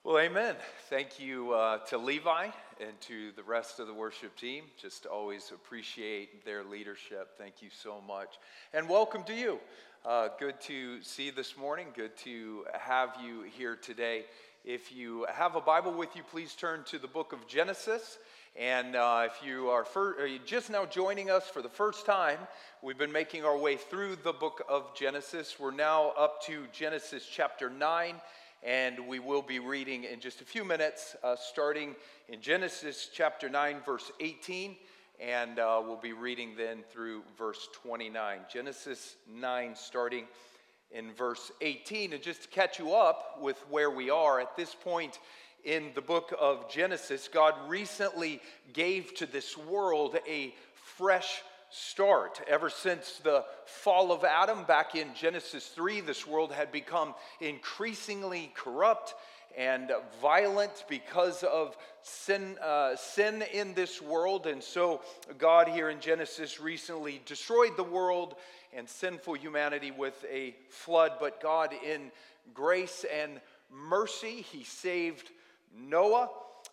Well, amen. Thank you to Levi and to the rest of the worship team. Just always appreciate their leadership. Thank you so much. And welcome to you. Good to see you this morning. Good to have you here today. If you have a Bible with you, please turn to the book of Genesis. And if you are just now joining us for the first time, we've been making our way through the book of Genesis. We're now up to Genesis chapter 9. And we will be reading in just a few minutes, starting in Genesis chapter 9, verse 18, and we'll be reading then through verse 29. Genesis 9, starting in verse 18. And just to catch you up with where we are at this point in the book of Genesis, God recently gave to this world a fresh start. Ever since the fall of Adam back in Genesis 3, this world had become increasingly corrupt and violent because of sin in this world. And so God here in Genesis recently destroyed the world and sinful humanity with a flood. But God in grace and mercy, He saved Noah.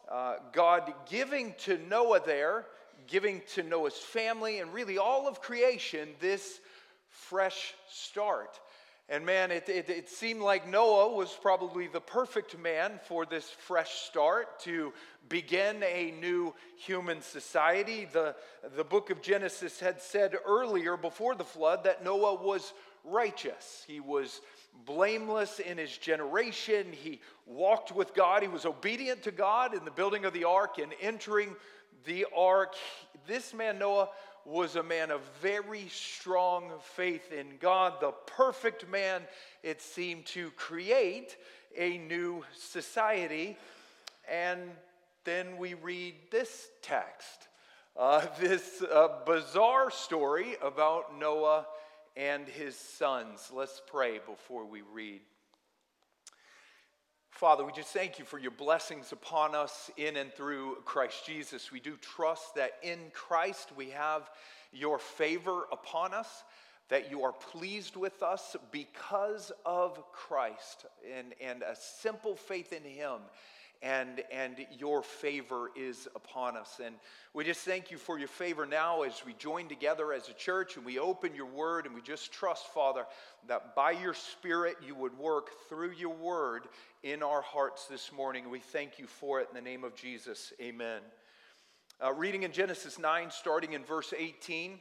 God giving to Noah giving to Noah's family and really all of creation this fresh start. And man, it seemed like Noah was probably the perfect man for this fresh start to begin a new human society. The book of Genesis had said earlier before the flood that Noah was righteous. He was blameless in his generation. He walked with God. He was obedient to God in the building of the ark and entering the ark. This man, Noah, was a man of very strong faith in God, the perfect man, it seemed, to create a new society. And then we read this text, this bizarre story about Noah and his sons. Let's pray before we read. Father, we just thank you for your blessings upon us in and through Christ Jesus. We do trust that in Christ we have your favor upon us, that you are pleased with us because of Christ and a simple faith in him. And your favor is upon us. And we just thank you for your favor now as we join together as a church and we open your word, and we just trust, Father, that by your Spirit you would work through your word in our hearts this morning. We thank you for it in the name of Jesus. Amen. Reading in Genesis 9, starting in verse 18.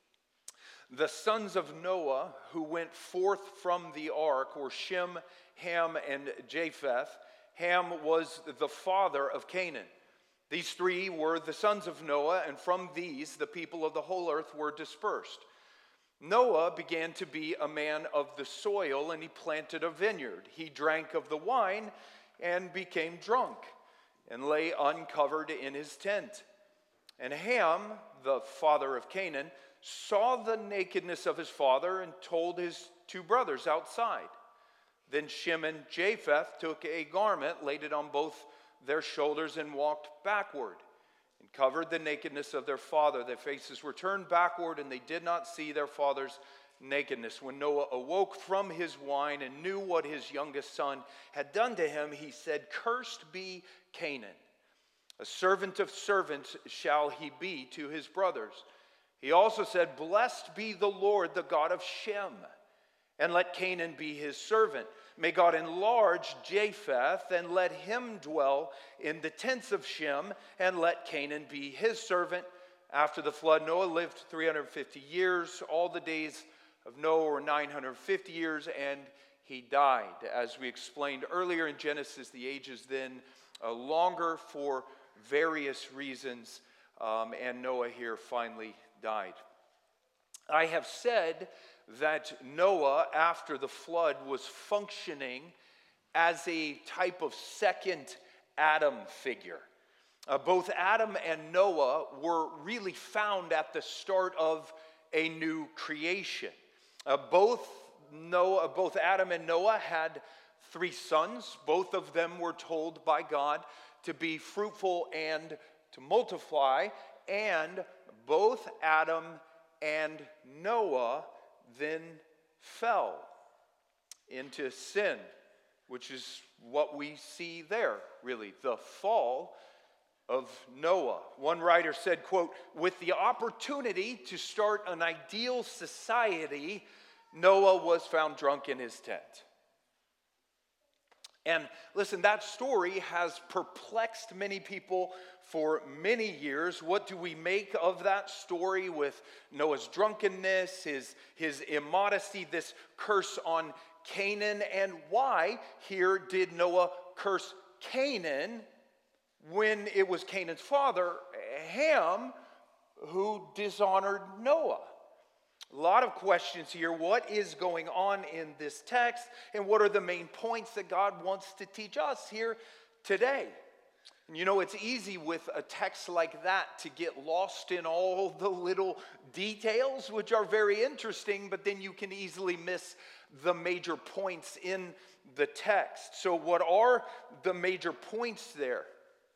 The sons of Noah who went forth from the ark were Shem, Ham, and Japheth. Ham was the father of Canaan. These three were the sons of Noah, and from these the people of the whole earth were dispersed. Noah began to be a man of the soil, and he planted a vineyard. He drank of the wine and became drunk, and lay uncovered in his tent. And Ham, the father of Canaan, saw the nakedness of his father and told his two brothers outside. Then Shem and Japheth took a garment, laid it on both their shoulders, and walked backward, and covered the nakedness of their father. Their faces were turned backward, and they did not see their father's nakedness. When Noah awoke from his wine and knew what his youngest son had done to him, he said, "Cursed be Canaan. A servant of servants shall he be to his brothers." He also said, "Blessed be the Lord, the God of Shem, and let Canaan be his servant. May God enlarge Japheth, and let him dwell in the tents of Shem, and let Canaan be his servant." After the flood, Noah lived 350 years. All the days of Noah were 950 years, and he died. As we explained earlier in Genesis, the age is then longer for various reasons, and Noah here finally died. I have said that Noah, after the flood, was functioning as a type of second Adam figure. Both Adam and Noah were really found at the start of a new creation. Both Adam and Noah had three sons. Both of them were told by God to be fruitful and to multiply. And both Adam and Noah then fell into sin. which is what we see there, really, the fall of Noah. One writer said, quote, "With the opportunity to start an ideal society, Noah was found drunk in his tent." And listen, that story has perplexed many people for many years. What do we make of that story with Noah's drunkenness, his immodesty, this curse on Canaan? And why here did Noah curse Canaan when it was Canaan's father, Ham, who dishonored Noah? A lot of questions here. What is going on in this text? And what are the main points that God wants to teach us here today? And you know, it's easy with a text like that to get lost in all the little details, which are very interesting, but then you can easily miss the major points in the text. So what are the major points there?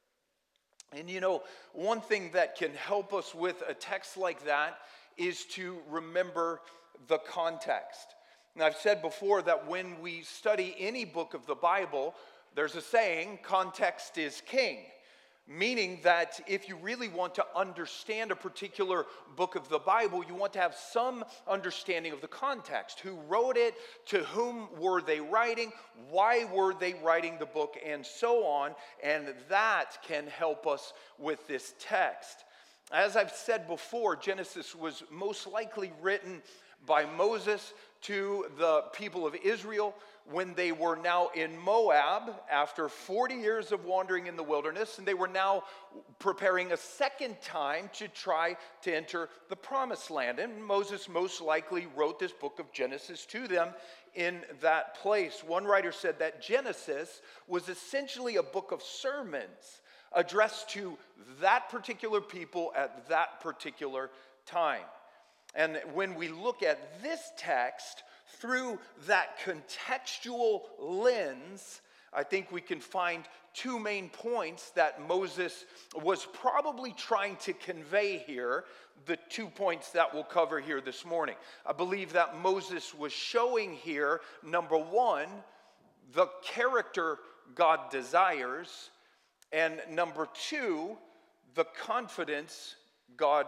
And you know, one thing that can help us with a text like that is to remember the context. And I've said before that when we study any book of the Bible, there's a saying, context is king. Meaning that if you really want to understand a particular book of the Bible, you want to have some understanding of the context. Who wrote it? To whom were they writing? Why were they writing the book? And so on. And that can help us with this text. As I've said before, Genesis was most likely written by Moses to the people of Israel when they were now in Moab after 40 years of wandering in the wilderness, and they were now preparing a second time to try to enter the promised land. And Moses most likely wrote this book of Genesis to them in that place. One writer said that Genesis was essentially a book of sermons addressed to that particular people at that particular time. And when we look at this text through that contextual lens, I think we can find two main points that Moses was probably trying to convey here, the 2 points that we'll cover here this morning. I believe that Moses was showing here, number one, the character God desires, and number two, the confidence God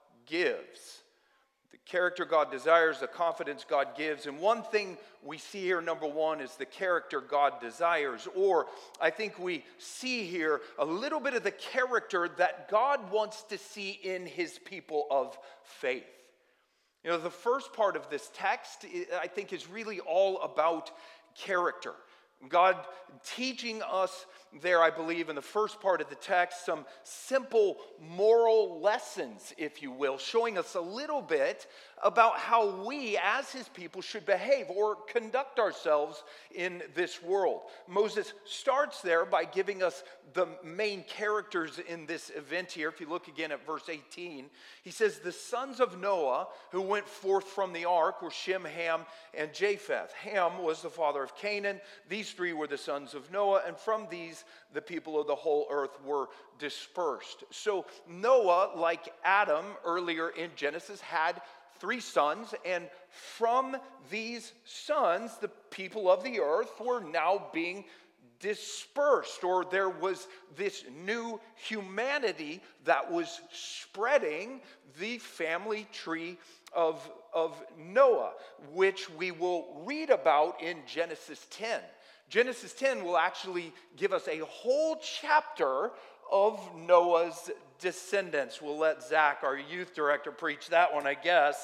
gives. The character God desires, the confidence God gives. And one thing we see here, number one, is the character God desires. Or I think we see here a little bit of the character that God wants to see in his people of faith. You know, the first part of this text, I think, is really all about character. God teaching us there, I believe, in the first part of the text, some simple moral lessons, if you will, showing us a little bit about how we, as his people, should behave or conduct ourselves in this world. Moses starts there by giving us the main characters in this event here. If you look again at verse 18, he says, "The sons of Noah who went forth from the ark were Shem, Ham, and Japheth. Ham was the father of Canaan. These three were the sons of Noah, and from these the people of the whole earth were dispersed." So Noah, like Adam earlier in Genesis, had three sons, and from these sons, the people of the earth were now being dispersed, or there was this new humanity that was spreading, the family tree of Noah, which we will read about in Genesis 10. Genesis 10 will actually give us a whole chapter of Noah's descendants. We'll let Zach, our youth director, preach that one, I guess.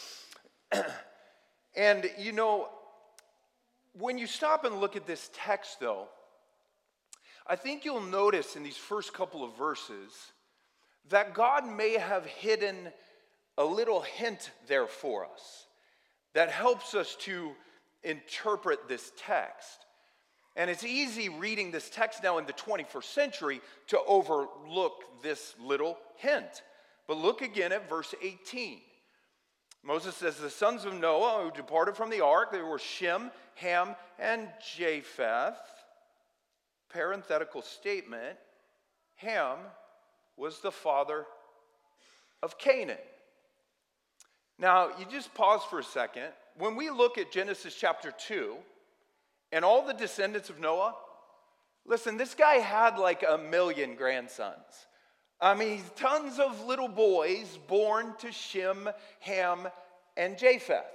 And, you know, when you stop and look at this text, though, I think you'll notice in these first couple of verses that God may have hidden a little hint there for us that helps us to interpret this text. And it's easy reading this text now in the 21st century to overlook this little hint. But look again at verse 18. Moses says, "The sons of Noah who departed from the ark, they were Shem, Ham, and Japheth." Parenthetical statement, Ham was the father of Canaan. Now, you just pause for a second. When we look at Genesis chapter 2, And all the descendants of Noah, listen, this guy had like 1 million grandsons. I mean, tons of little boys born to Shem, Ham, and Japheth.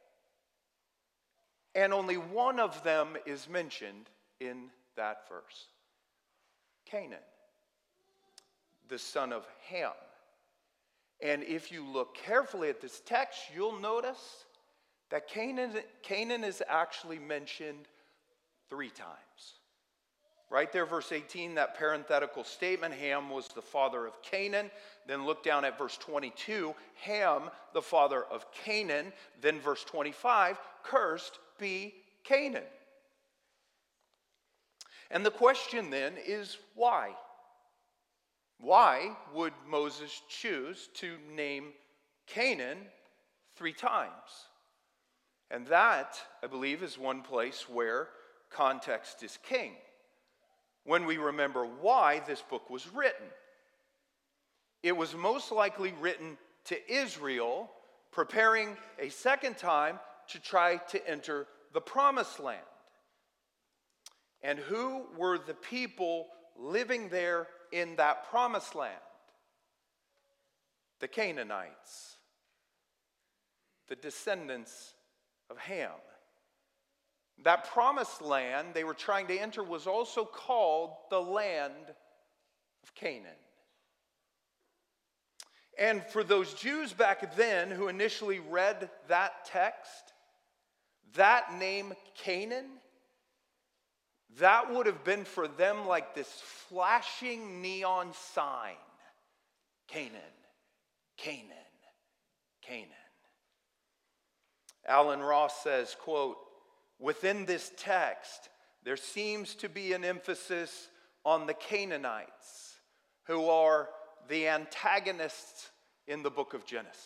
And only one of them is mentioned in that verse. Canaan, the son of Ham. And if you look carefully at this text, you'll notice that Canaan is actually mentioned 3 times. Right there, verse 18, that parenthetical statement, Ham was the father of Canaan. Then look down at verse 22, Ham, the father of Canaan. Then verse 25, cursed be Canaan. And the question then is why? Why would Moses choose to name Canaan 3 times? And that, I believe, is one place where context is king. When we remember why this book was written. It was most likely written to Israel, preparing a second time to try to enter the promised land. And who were the people living there in that promised land? The Canaanites, the descendants of Ham. That promised land they were trying to enter was also called the land of Canaan. And for those Jews back then who initially read that text, that name Canaan, that would have been for them like this flashing neon sign. Canaan, Canaan, Canaan. Alan Ross says, quote, within this text, there seems to be an emphasis on the Canaanites, who are the antagonists in the book of Genesis.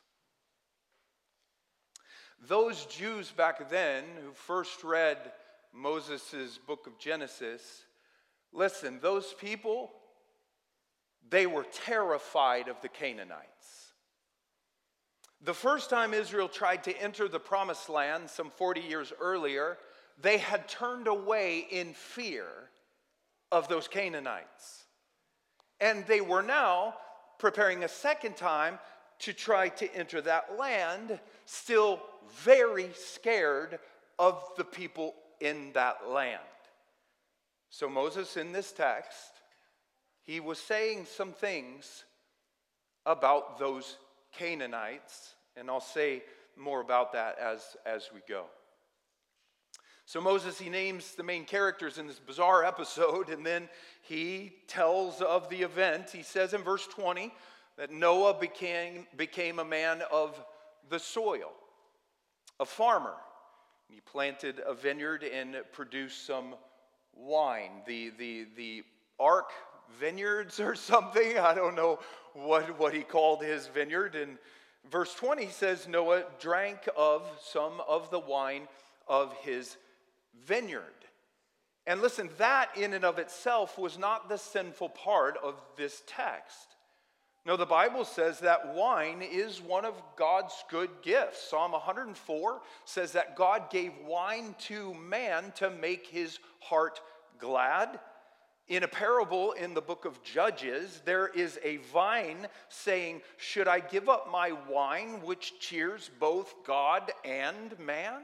Those Jews back then who first read Moses' book of Genesis, listen, those people, they were terrified of the Canaanites. The first time Israel tried to enter the promised land, some 40 years earlier, they had turned away in fear of those Canaanites. And they were now preparing a second time to try to enter that land, still very scared of the people in that land. So Moses, in this text, he was saying some things about those Canaanites, and I'll say more about that as we go. So Moses, he names the main characters in this bizarre episode, and then he tells of the event. He says in verse 20 that Noah became a man of the soil, a farmer. He planted a vineyard and produced some wine. The Ark Vineyards or something. I don't know what he called his vineyard. In verse 20 says Noah drank of some of the wine of his vineyard. And listen, that in and of itself was not the sinful part of this text. No, the Bible says that wine is one of God's good gifts. Psalm 104 says that God gave wine to man to make his heart glad. In a parable in the book of Judges, there is a vine saying, should I give up my wine, which cheers both God and man?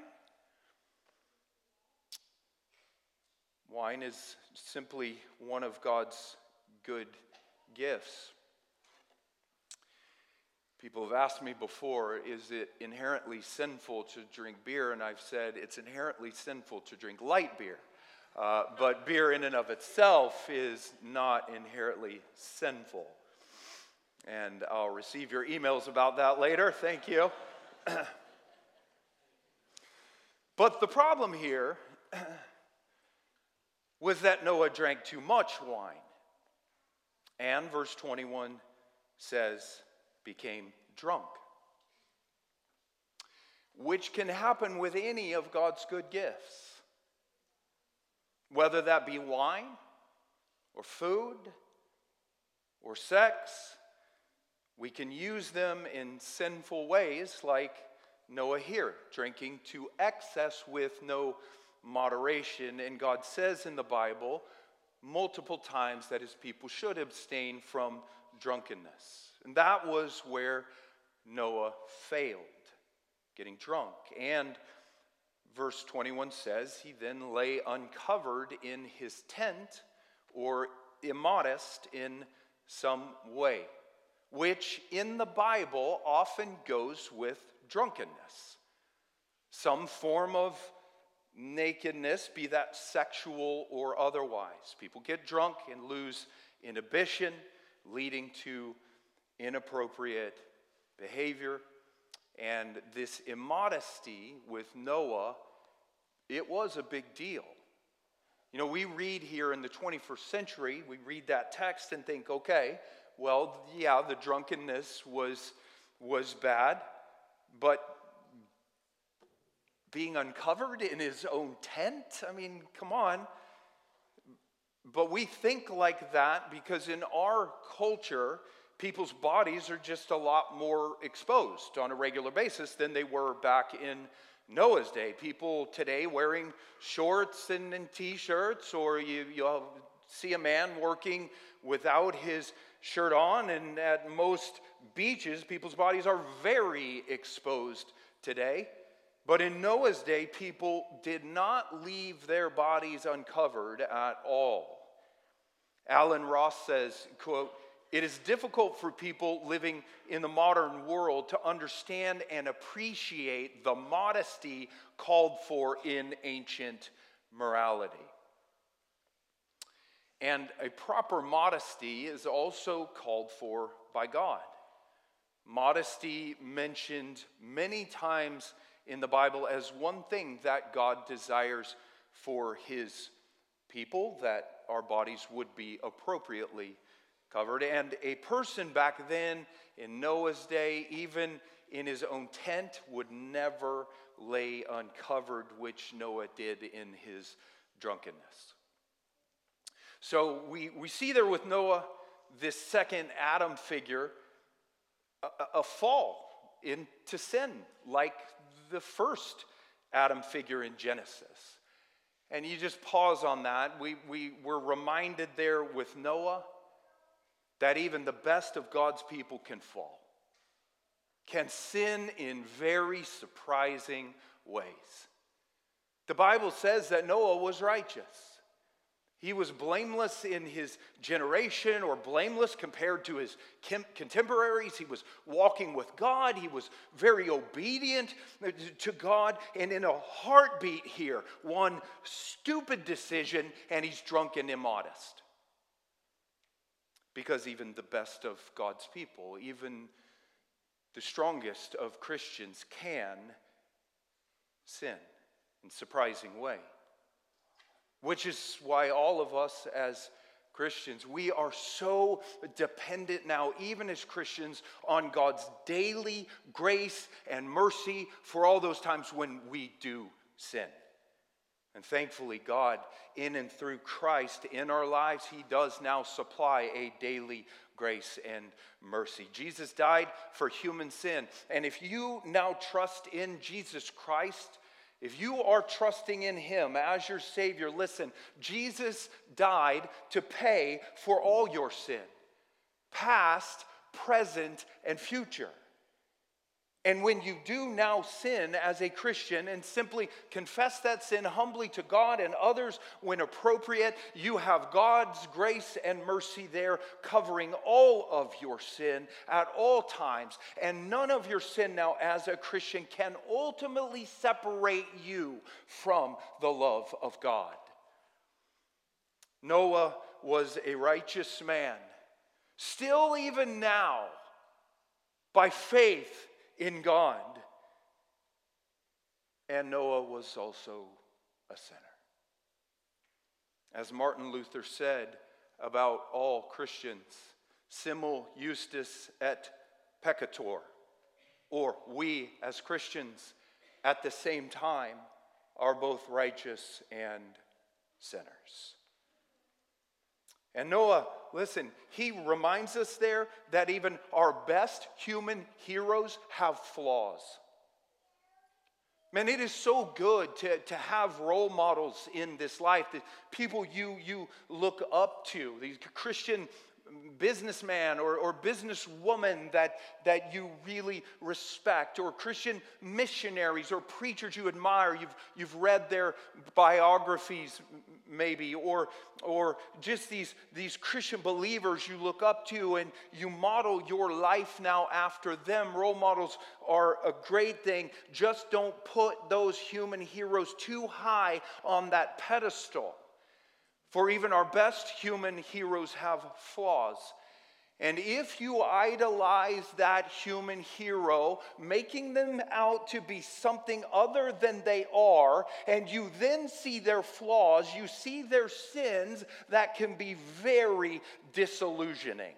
Wine is simply one of God's good gifts. People have asked me before, is it inherently sinful to drink beer? And I've said it's inherently sinful to drink light beer. But beer in and of itself is not inherently sinful. And I'll receive your emails about that later. Thank you. But the problem here was that Noah drank too much wine. And verse 21 says, became drunk. Which can happen with any of God's good gifts. Whether that be wine, or food, or sex, we can use them in sinful ways like Noah here, drinking to excess with no moderation. And God says in the Bible multiple times that his people should abstain from drunkenness. And that was where Noah failed, getting drunk. And verse 21 says he then lay uncovered in his tent, or immodest in some way, which in the Bible often goes with drunkenness. Some form of nakedness, be that sexual or otherwise. People get drunk and lose inhibition, leading to inappropriate behavior. And this immodesty with Noah, it was a big deal. You know, we read here in the 21st century, we read that text and think, okay, well, yeah, the drunkenness was bad, but being uncovered in his own tent, I mean, come on. But we think like that because in our culture, people's bodies are just a lot more exposed on a regular basis than they were back in Noah's day. People today wearing shorts and t-shirts, or you'll see a man working without his shirt on, and at most beaches, people's bodies are very exposed today. But in Noah's day, people did not leave their bodies uncovered at all. Alan Ross says, quote, "It is difficult for people living in the modern world to understand and appreciate the modesty called for in ancient morality." And a proper modesty is also called for by God. Modesty mentioned many times in the Bible as one thing that God desires for his people, that our bodies would be appropriately covered. And a person back then in Noah's day, even in his own tent, would never lay uncovered, which Noah did in his drunkenness. So we see there with Noah, this second Adam figure, a fall into sin, like the first Adam figure in Genesis. And you just pause on that. We were reminded there with Noah that even the best of God's people can fall, can sin in very surprising ways. The Bible says that Noah was righteous. He was blameless in his generation, or blameless compared to his contemporaries. He was walking with God. He was very obedient to God. And in a heartbeat here, one stupid decision, and he's drunk and immodest. Because even the best of God's people, even the strongest of Christians, can sin in a surprising way. Which is why all of us as Christians, we are so dependent now, even as Christians, on God's daily grace and mercy for all those times when we do sin. And thankfully, God, in and through Christ in our lives, he does now supply a daily grace and mercy. Jesus died for human sin. And if you now trust in Jesus Christ, if you are trusting in him as your Savior, listen, Jesus died to pay for all your sin, past, present, and future. And when you do now sin as a Christian and simply confess that sin humbly to God and others when appropriate, you have God's grace and mercy there covering all of your sin at all times. And none of your sin now as a Christian can ultimately separate you from the love of God. Noah was a righteous man, still even now, by faith in God. And Noah was also a sinner. As Martin Luther said about all Christians, simul justus et peccator, or we as Christians at the same time are both righteous and sinners. And Noah, listen, he reminds us there that even our best human heroes have flaws. Man, it is so good to have role models in this life, that people you look up to, these Christian businessman or businesswoman that you really respect, or Christian missionaries or preachers you admire. You've read their biographies maybe, or just these Christian believers you look up to and you model your life now after them. Role models are a great thing. Just don't put those human heroes too high on that pedestal. For even our best human heroes have flaws. And if you idolize that human hero, making them out to be something other than they are, and you then see their flaws, you see their sins, that can be very disillusioning.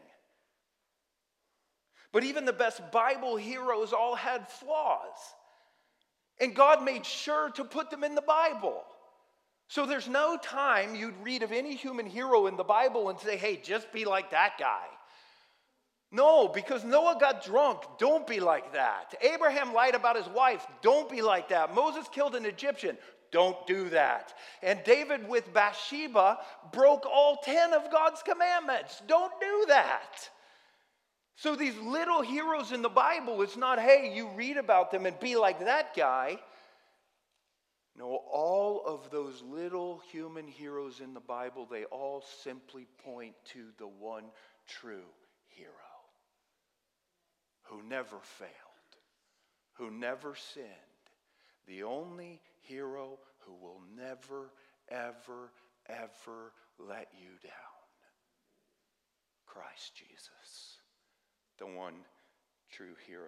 But even the best Bible heroes all had flaws. And God made sure to put them in the Bible. So there's no time you'd read of any human hero in the Bible and say, hey, just be like that guy. No, because Noah got drunk. Don't be like that. Abraham lied about his wife. Don't be like that. Moses killed an Egyptian. Don't do that. And David with Bathsheba broke all 10 of God's commandments. Don't do that. So these little heroes in the Bible, it's not, hey, you read about them and be like that guy. No, all of those little human heroes in the Bible, they all simply point to the one true hero who never failed, who never sinned, the only hero who will never, ever, ever let you down. Christ Jesus, the one true hero.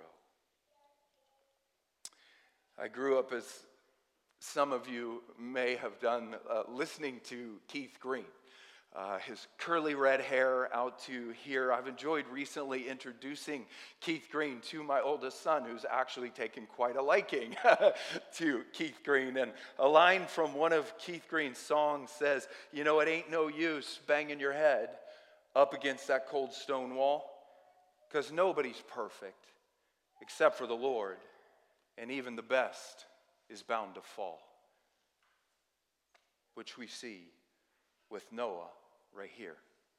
I grew up, as some of you may have done, listening to Keith Green. His curly red hair out to here. I've enjoyed recently introducing Keith Green to my oldest son, who's actually taken quite a liking to Keith Green. And a line from one of Keith Green's songs says, you know, it ain't no use banging your head up against that cold stone wall, because nobody's perfect except for the Lord, and even the best is bound to fall, which we see with Noah right here.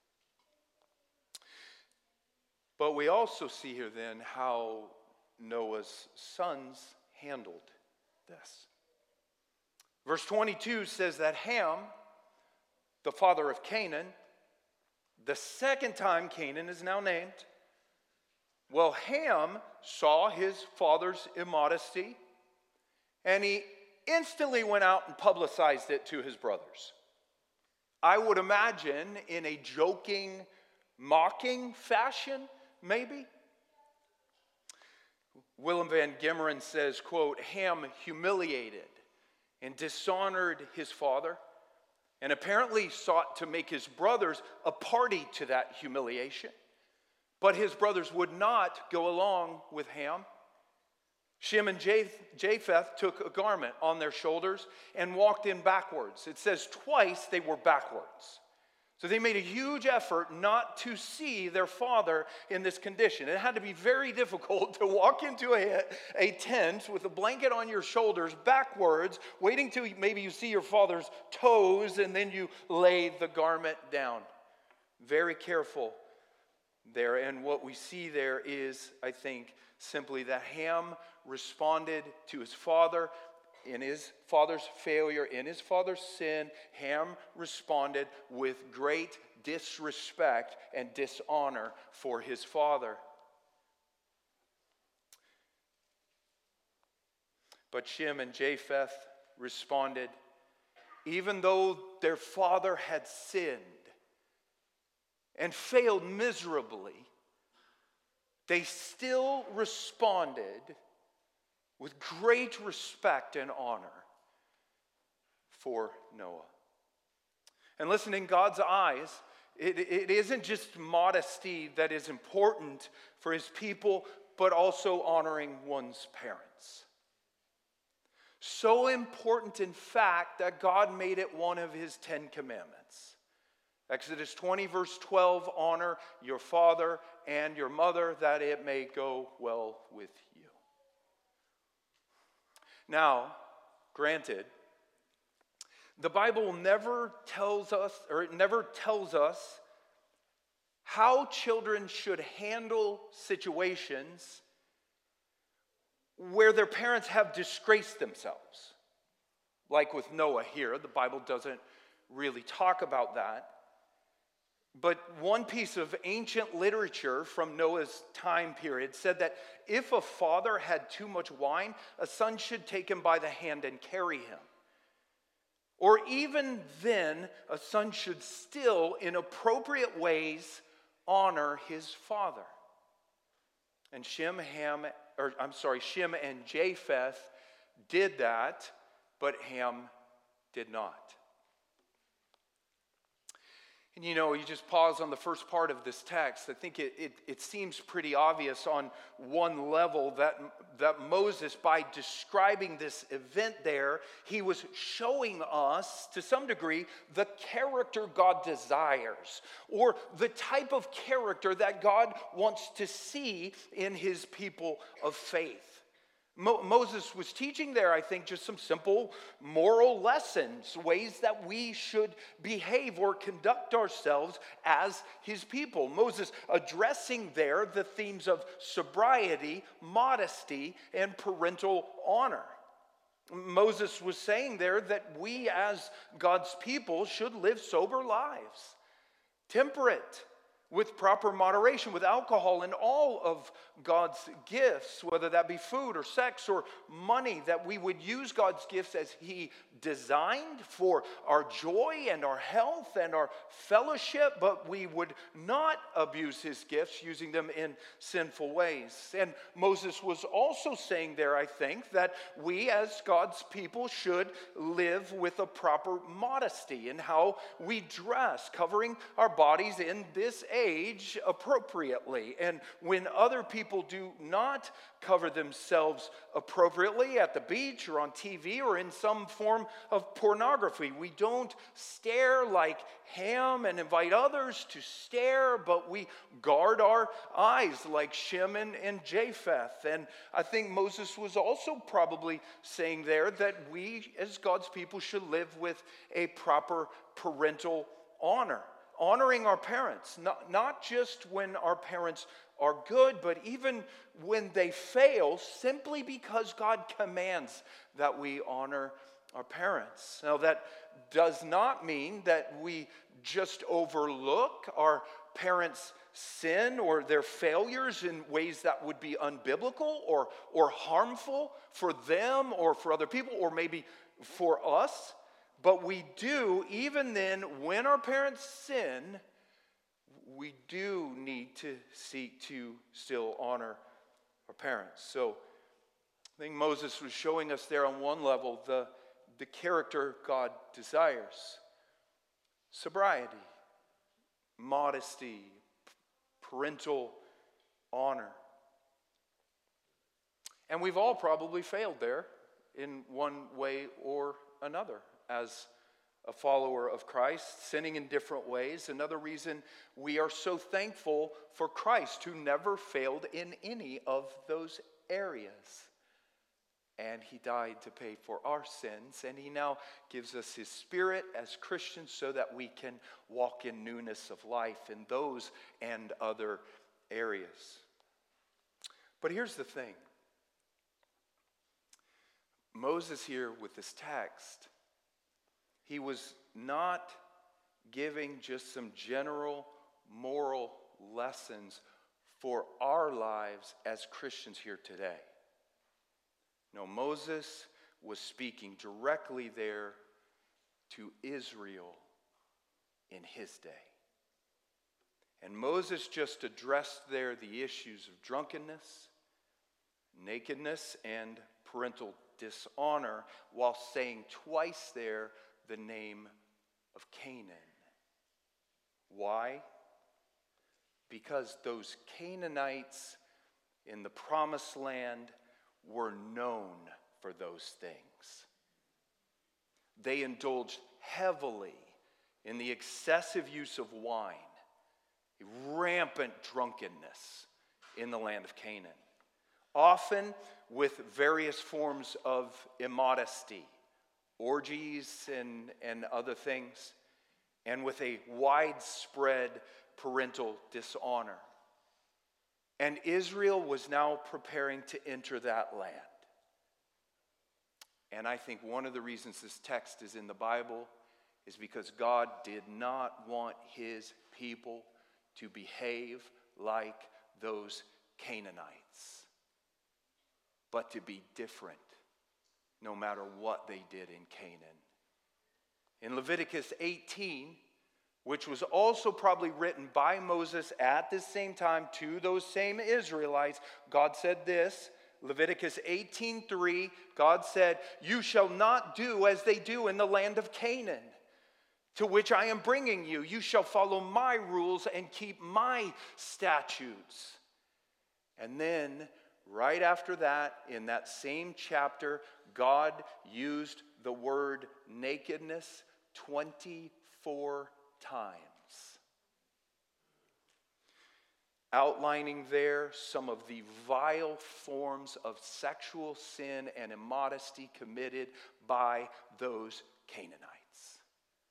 But we also see here then how Noah's sons handled this. Verse 22 says that Ham, the father of Canaan, the second time Canaan is now named, well, Ham saw his father's immodesty, and he instantly went out and publicized it to his brothers. I would imagine in a joking, mocking fashion, maybe. Willem van Gimmeren says, quote, Ham humiliated and dishonored his father, and apparently sought to make his brothers a party to that humiliation. But his brothers would not go along with Ham. Shem and Japheth took a garment on their shoulders and walked in backwards. It says twice they were backwards. So they made a huge effort not to see their father in this condition. It had to be very difficult to walk into a tent with a blanket on your shoulders backwards, waiting till maybe you see your father's toes, and then you lay the garment down. Very careful there. And what we see there is, I think, simply that Ham responded to his father in his father's failure, in his father's sin. Ham responded with great disrespect and dishonor for his father. But Shem and Japheth responded, even though their father had sinned and failed miserably, they still responded with great respect and honor for Noah. And listen, in God's eyes, it isn't just modesty that is important for his people, but also honoring one's parents. So important, in fact, that God made it one of his 10 commandments. Exodus 20, verse 12, honor your father and your mother, that it may go well with you. Now, granted, the Bible never tells us how children should handle situations where their parents have disgraced themselves. Like with Noah here, the Bible doesn't really talk about that. But one piece of ancient literature from Noah's time period said that if a father had too much wine, a son should take him by the hand and carry him. Or even then, a son should still, in appropriate ways, honor his father. And Shem and Japheth did that, but Ham did not. And you just pause on the first part of this text. I think it seems pretty obvious on one level that Moses, by describing this event there, he was showing us, to some degree, the character God desires, or the type of character that God wants to see in his people of faith. Moses was teaching there, I think, just some simple moral lessons, ways that we should behave or conduct ourselves as his people. Moses addressing there the themes of sobriety, modesty, and parental honor. Moses was saying there that we as God's people should live sober lives, temperate, with proper moderation, with alcohol and all of God's gifts, whether that be food or sex or money, that we would use God's gifts as he designed for our joy and our health and our fellowship, but we would not abuse his gifts using them in sinful ways. And Moses was also saying there, I think, that we as God's people should live with a proper modesty in how we dress, covering our bodies in this age appropriately. And when other people do not cover themselves appropriately at the beach or on TV or in some form of pornography, we don't stare like Ham and invite others to stare, but we guard our eyes like Shem and Japheth. And I think Moses was also probably saying there that we as God's people should live with a proper parental honor. Honoring our parents, not just when our parents are good, but even when they fail, simply because God commands that we honor our parents. Now, that does not mean that we just overlook our parents' sin or their failures in ways that would be unbiblical or harmful for them or for other people or maybe for us. But we do, even then, when our parents sin, we do need to seek to still honor our parents. So I think Moses was showing us there on one level the character God desires. Sobriety, modesty, parental honor. And we've all probably failed there in one way or another. As a follower of Christ, sinning in different ways. Another reason we are so thankful for Christ, who never failed in any of those areas. And he died to pay for our sins, and he now gives us his Spirit as Christians so that we can walk in newness of life in those and other areas. But here's the thing. Moses here with this text, he was not giving just some general moral lessons for our lives as Christians here today. No, Moses was speaking directly there to Israel in his day. And Moses just addressed there the issues of drunkenness, nakedness, and parental dishonor, while saying twice there the name of Canaan. Why? Because those Canaanites in the promised land were known for those things. They indulged heavily in the excessive use of wine, rampant drunkenness in the land of Canaan. often with various forms of immodesty, orgies and other things, and with a widespread parental dishonor. And Israel was now preparing to enter that land. And I think one of the reasons this text is in the Bible is because God did not want his people to behave like those Canaanites, but to be different no matter what they did in Canaan. In Leviticus 18, which was also probably written by Moses at the same time to those same Israelites, God said this, Leviticus 18:3, God said, "You shall not do as they do in the land of Canaan, to which I am bringing you. You shall follow my rules and keep my statutes." And then, right after that, in that same chapter, God used the word nakedness 24 times. Outlining there some of the vile forms of sexual sin and immodesty committed by those Canaanites.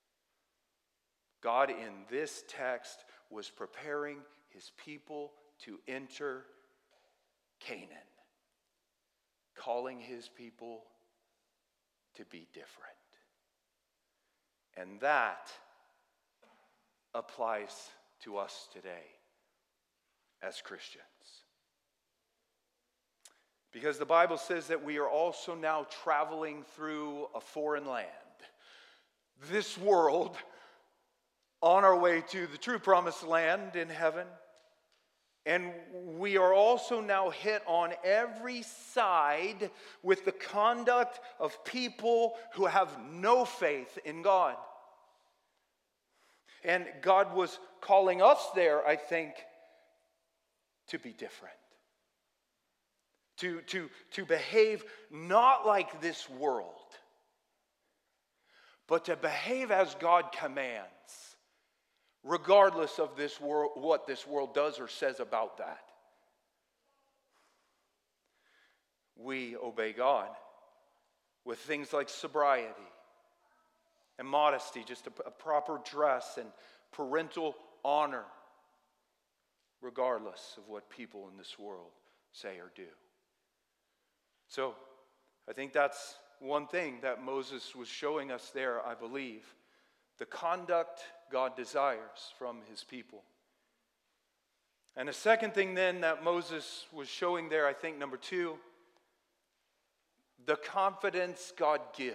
God in this text was preparing his people to enter Canaan, calling his people to be different. And that applies to us today as Christians. Because the Bible says that we are also now traveling through a foreign land. This world, on our way to the true promised land in heaven. And we are also now hit on every side with the conduct of people who have no faith in God. And God was calling us there, I think, to be different. To behave not like this world, but to behave as God commands, regardless of this world, what this world does or says about that. We obey God with things like sobriety and modesty, just a proper dress and parental honor, regardless of what people in this world say or do. So, I think that's one thing that Moses was showing us there, I believe. The conduct God desires from his people. And a second thing then that Moses was showing there, I think number 2, the confidence God gives.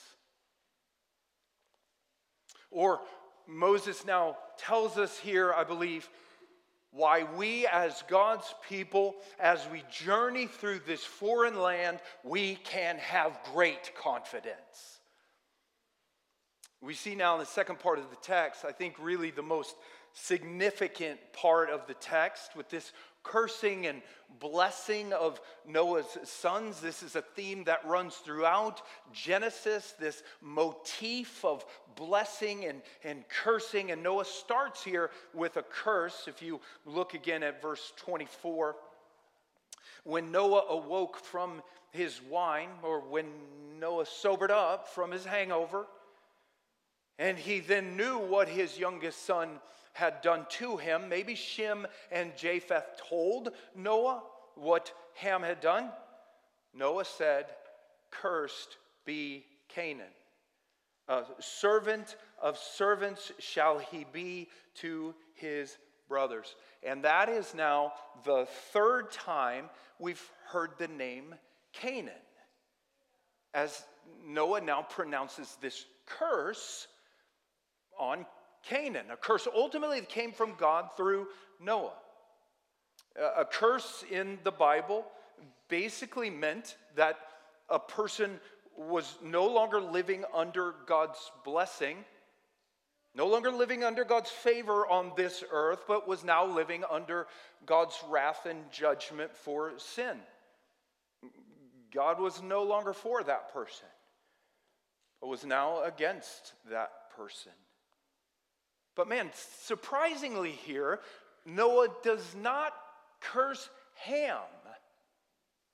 Or Moses now tells us here, I believe, why we as God's people, as we journey through this foreign land, we can have great confidence. We see now in the second part of the text, I think really the most significant part of the text with this cursing and blessing of Noah's sons. This is a theme that runs throughout Genesis, this motif of blessing and cursing. And Noah starts here with a curse. If you look again at verse 24, when Noah awoke from his wine, or when Noah sobered up from his hangover, and he then knew what his youngest son had done to him. Maybe Shem and Japheth told Noah what Ham had done. Noah said, "Cursed be Canaan. A servant of servants shall he be to his brothers." And that is now the third time we've heard the name Canaan, as Noah now pronounces this curse on Canaan, a curse ultimately that came from God through Noah. A curse in the Bible basically meant that a person was no longer living under God's blessing, no longer living under God's favor on this earth, but was now living under God's wrath and judgment for sin. God was no longer for that person, but was now against that person. But man, surprisingly here, Noah does not curse Ham.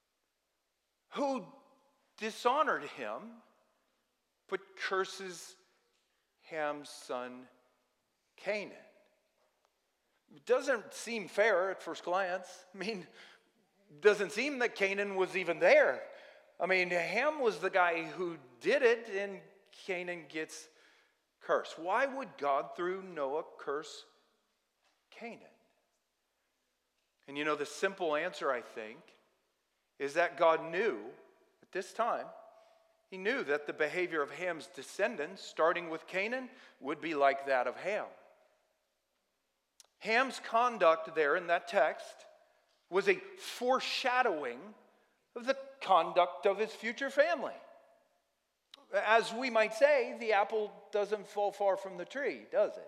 who dishonored him, but curses Ham's son Canaan. It doesn't seem fair at first glance. I mean, it doesn't seem that Canaan was even there. I mean, Ham was the guy who did it, and Canaan gets cursed. Why would God, through Noah, curse Canaan? And the simple answer, I think, is that God knew at this time, he knew that the behavior of Ham's descendants, starting with Canaan, would be like that of Ham. Ham's conduct there in that text was a foreshadowing of the conduct of his future family. As we might say, the apple doesn't fall far from the tree, does it?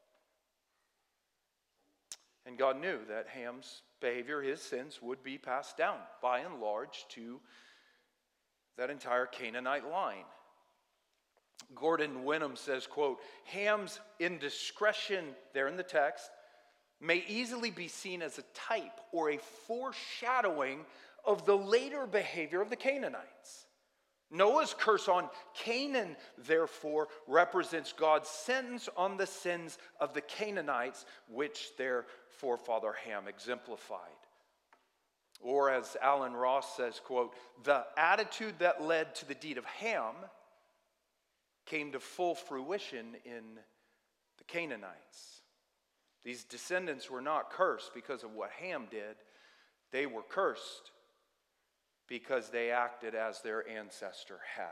And God knew that Ham's behavior, his sins, would be passed down, by and large, to that entire Canaanite line. Gordon Wenham says, quote, Ham's indiscretion there in the text may easily be seen as a type or a foreshadowing of the later behavior of the Canaanites. Noah's curse on Canaan, therefore, represents God's sentence on the sins of the Canaanites, which their forefather Ham exemplified. Or as Alan Ross says, quote, the attitude that led to the deed of Ham came to full fruition in the Canaanites. These descendants were not cursed because of what Ham did. They were cursed because they acted as their ancestor had.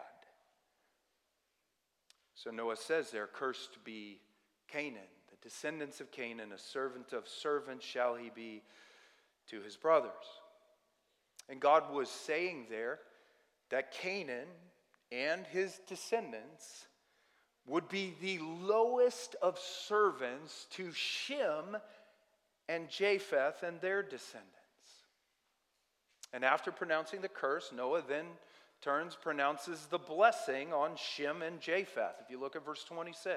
So Noah says there, cursed be Canaan, the descendants of Canaan, a servant of servants shall he be to his brothers. And God was saying there that Canaan and his descendants would be the lowest of servants to Shem and Japheth and their descendants. And after pronouncing the curse, Noah then pronounces the blessing on Shem and Japheth. If you look at verse 26.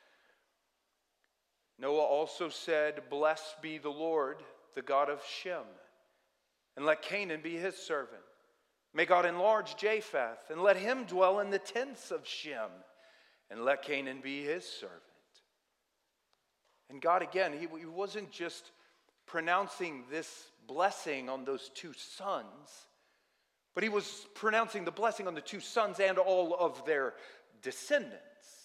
Noah also said, blessed be the Lord, the God of Shem, and let Canaan be his servant. May God enlarge Japheth, and let him dwell in the tents of Shem, and let Canaan be his servant. And God, again, he wasn't just pronouncing this blessing on those two sons, but he was pronouncing the blessing on the two sons and all of their descendants.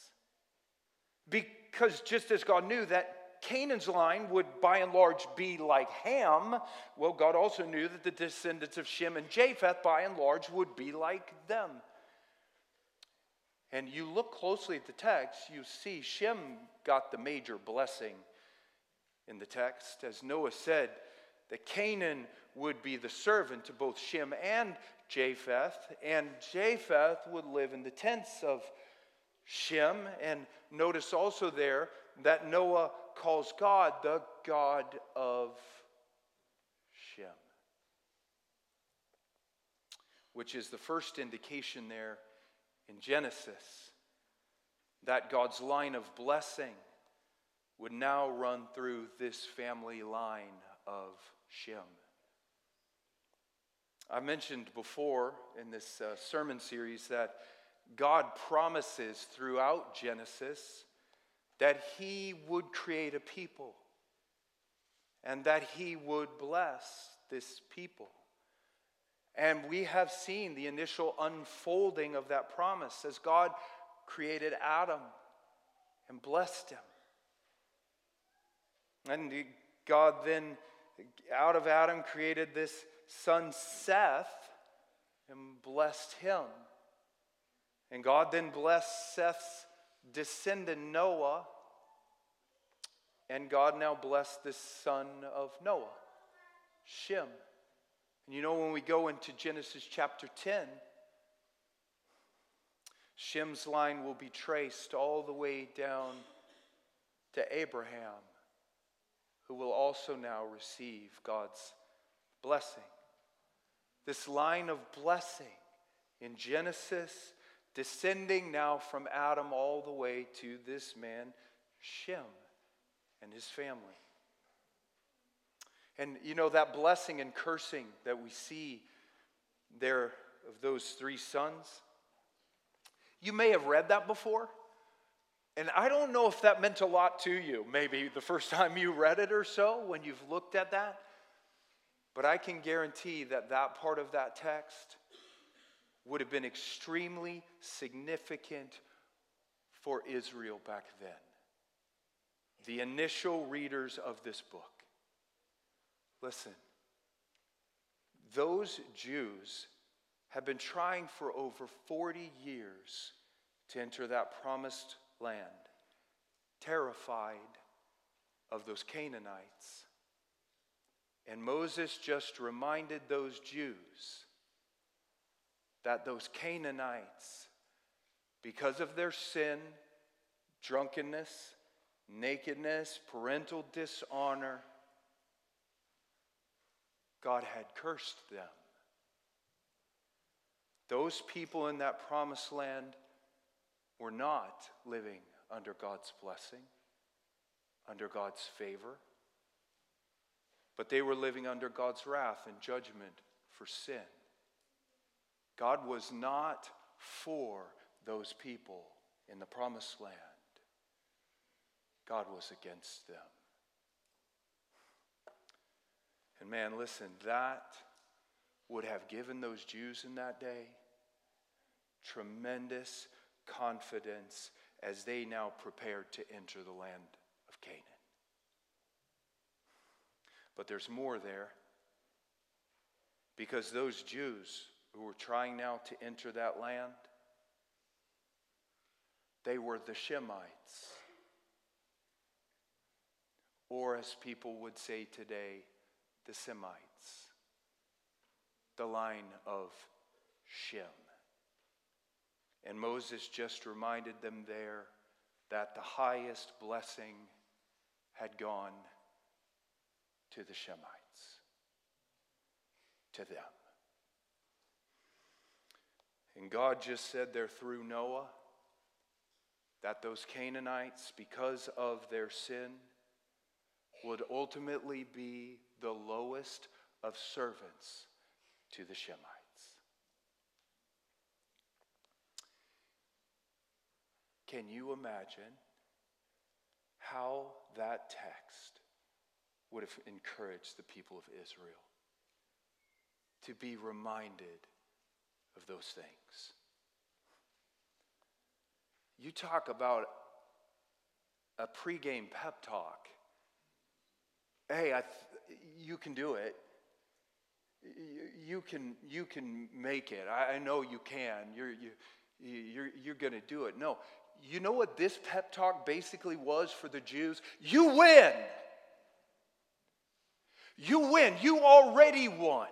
Because just as God knew that Canaan's line would by and large be like Ham, well, God also knew that the descendants of Shem and Japheth by and large would be like them. And you look closely at the text, you see Shem got the major blessing in the text. As Noah said, that Canaan would be the servant to both Shem and Japheth, and Japheth would live in the tents of Shem. And notice also there that Noah calls God the God of Shem, which is the first indication there in Genesis that God's line of blessing would now run through this family line of Shem. I mentioned before in this sermon series that God promises throughout Genesis that he would create a people and that he would bless this people. And we have seen the initial unfolding of that promise as God created Adam and blessed him. And God then, out of Adam, created this son Seth and blessed him. And God then blessed Seth's descendant Noah, and God now blessed this son of Noah, Shem. And when we go into Genesis chapter 10, Shem's line will be traced all the way down to Abraham, who will also now receive God's blessing. This line of blessing in Genesis, descending now from Adam all the way to this man, Shem, and his family. And that blessing and cursing that we see there of those 3 sons. You may have read that before, and I don't know if that meant a lot to you, maybe the first time you read it or so, when you've looked at that. But I can guarantee that that part of that text would have been extremely significant for Israel back then. The initial readers of this book. Listen, those Jews have been trying for over 40 years to enter that promised land, terrified of those Canaanites. And Moses just reminded those Jews that those Canaanites, because of their sin, drunkenness, nakedness, parental dishonor, God had cursed them. Those people in that promised land were not living under God's blessing, under God's favor, but they were living under God's wrath and judgment for sin. God was not for those people in the promised land. God was against them. And man, listen, that would have given those Jews in that day tremendous confidence as they now prepared to enter the land of Canaan. But there's more there, because those Jews who were trying now to enter that land, they were the Shemites, or as people would say today, the Semites, the line of Shem. And Moses just reminded them there that the highest blessing had gone to the Shemites, to them. And God just said there through Noah that those Canaanites, because of their sin, would ultimately be the lowest of servants to the Shemites. Can you imagine how that text would have encouraged the people of Israel to be reminded of those things? You talk about a pregame pep talk. Hey, you can do it. You can make it. I know you can. You're going to do it. No, you know what this pep talk basically was for the Jews? You win. You win. You already won.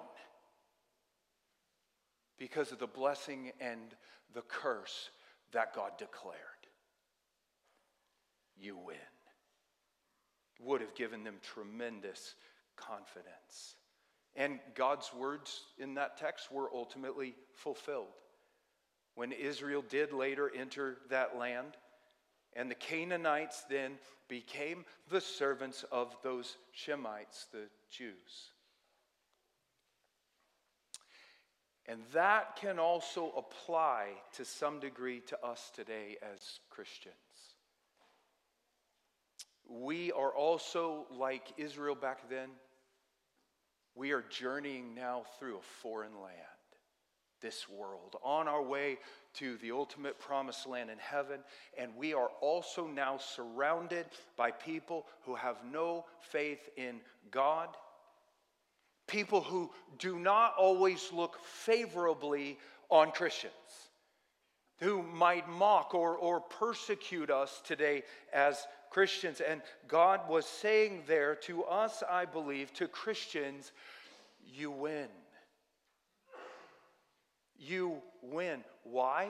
Because of the blessing and the curse that God declared. You win. Would have given them tremendous confidence. And God's words in that text were ultimately fulfilled. When Israel did later enter that land, and the Canaanites then became the servants of those Shemites, the Jews. And that can also apply to some degree to us today as Christians. We are also, like Israel back then, we are journeying now through a foreign land, this world, on our way to the ultimate promised land in heaven. And we are also now surrounded by people who have no faith in God. People who do not always look favorably on Christians, who might mock or persecute us today as Christians. And God was saying there to us, I believe, to Christians, you win. You win. Why?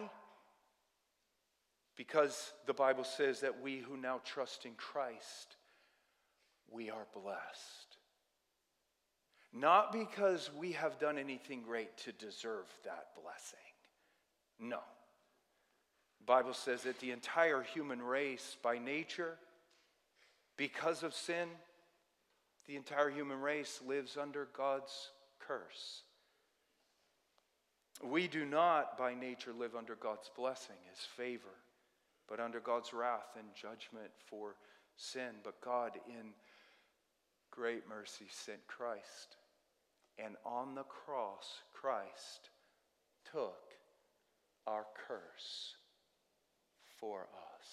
Because the Bible says that we who now trust in Christ, we are blessed. Not because we have done anything great to deserve that blessing. No. The Bible says that the entire human race, by nature, because of sin, the entire human race lives under God's curse. We do not by nature live under God's blessing, his favor, but under God's wrath and judgment for sin. But God in great mercy sent Christ. And on the cross, Christ took our curse for us.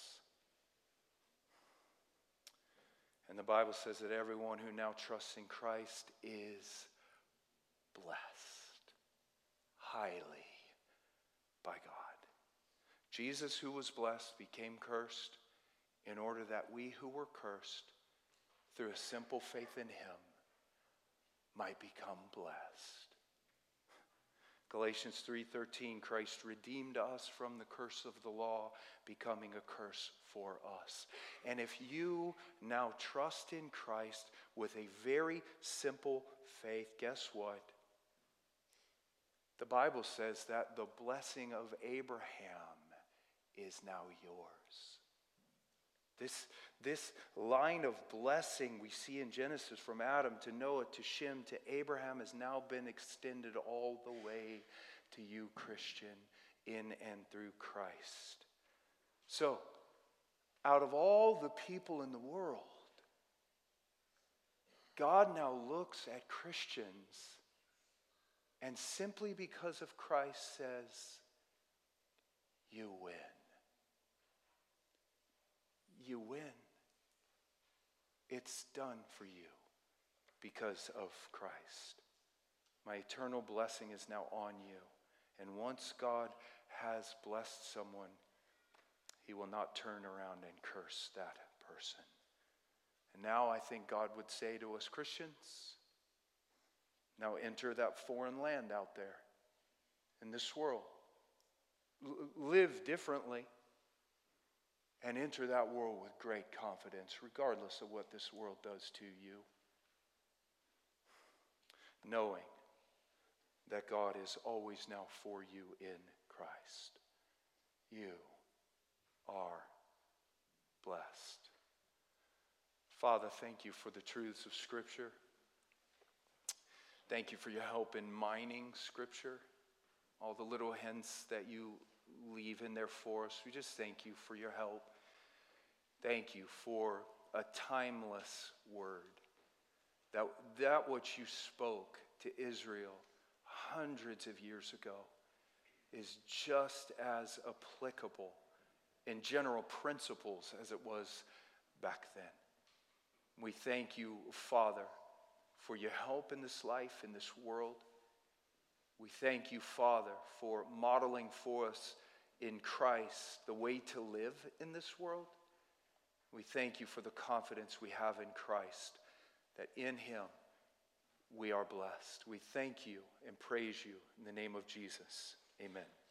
And the Bible says that everyone who now trusts in Christ is blessed highly by God. Jesus, who was blessed, became cursed in order that we who were cursed, through a simple faith in him, might become blessed. Galatians 3:13, Christ redeemed us from the curse of the law, becoming a curse for us. And if you now trust in Christ with a very simple faith, guess what? The Bible says that the blessing of Abraham is now yours. This line of blessing we see in Genesis from Adam to Noah to Shem to Abraham has now been extended all the way to you, Christian, in and through Christ. So, out of all the people in the world, God now looks at Christians and simply because of Christ says, you win. You win. It's done for you because of Christ. My eternal blessing is now on you. And once God has blessed someone, he will not turn around and curse that person. And now I think God would say to us Christians, now enter that foreign land out there in this world. Live differently. And enter that world with great confidence, regardless of what this world does to you. Knowing that God is always now for you in Christ. You are blessed. Father, thank you for the truths of Scripture. Thank you for your help in mining Scripture. All the little hints that you leave in there for us. We just thank you for your help. Thank you for a timeless word. That which you spoke to Israel hundreds of years ago is just as applicable in general principles as it was back then. We thank you, Father, for your help in this life, in this world. We thank you, Father, for modeling for us in Christ the way to live in this world. We thank you for the confidence we have in Christ, that in him we are blessed. We thank you and praise you in the name of Jesus. Amen.